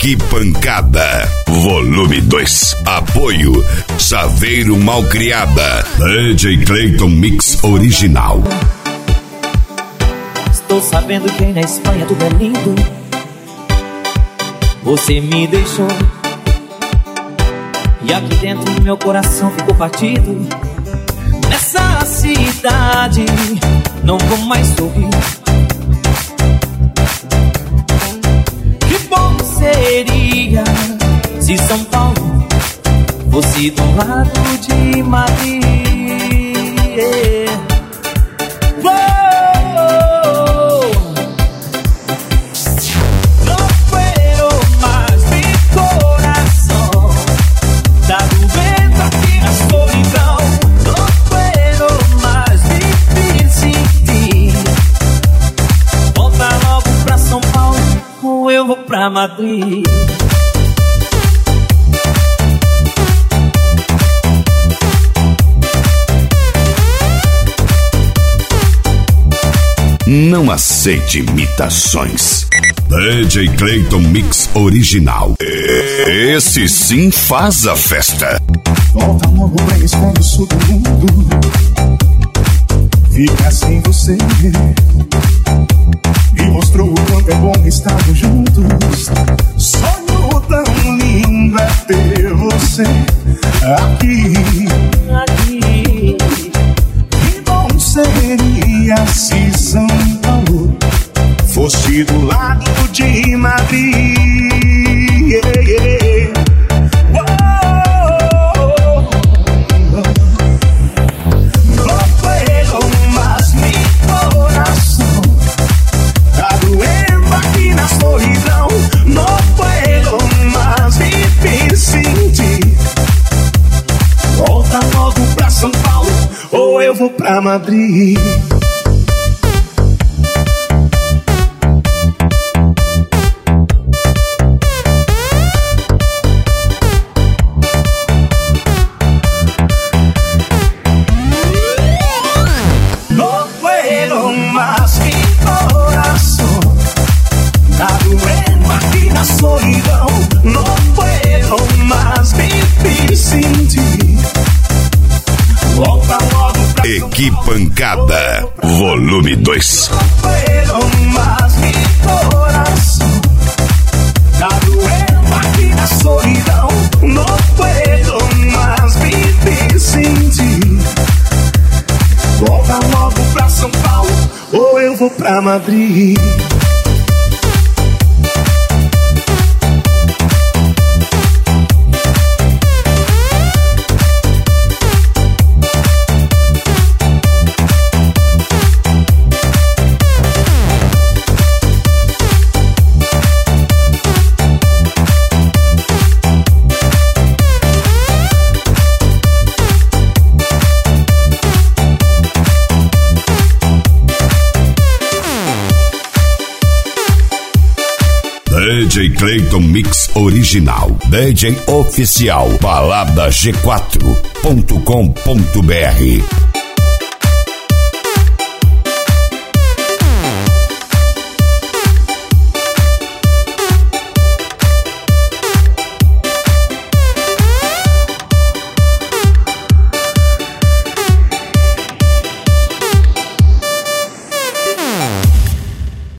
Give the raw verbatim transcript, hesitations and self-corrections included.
Que Pancada, volume dois. Apoio Saveiro Malcriada. D J Clayton Mix Original. Estou sabendo que aí na Espanha tudo é lindo. Você me deixou e aqui dentro meu coração ficou partido. Nessa cidade não vou mais sorrir. Que bom seria se São Paulo fosse do lado de Madrid. Pra Madrid. Não aceite imitações. D J Clayton Mix Original. Esse sim faz a festa. Volta logo pra esconde o sul do mundo. Fica sem você. E mostrou o quanto é bom estarmos juntos. Sonho tão lindo é ter você aqui. Aqui. Que bom seria se São Paulo fosse do lado de Madrid. Yeah, yeah. Oh, oh, oh. No puedo más mi corazón. Tá doendo aqui na solidão. Não puedo mais viver sem ti. Volta logo pra São Paulo ou eu vou pra Madrid. Não puedo mais mi coração. Tá doendo aqui na solidão. Não puedo mais viver sem ti. Volta logo pra Que Pancada, volume dois. Não puedo mais mi coração. Tá doendo aqui na solidão. Não puedo mais viver sem ti. Volta logo pra São Paulo ou eu vou pra Madrid. D J Clayton Mix Original. D J Oficial. Balada G quatro ponto com ponto br.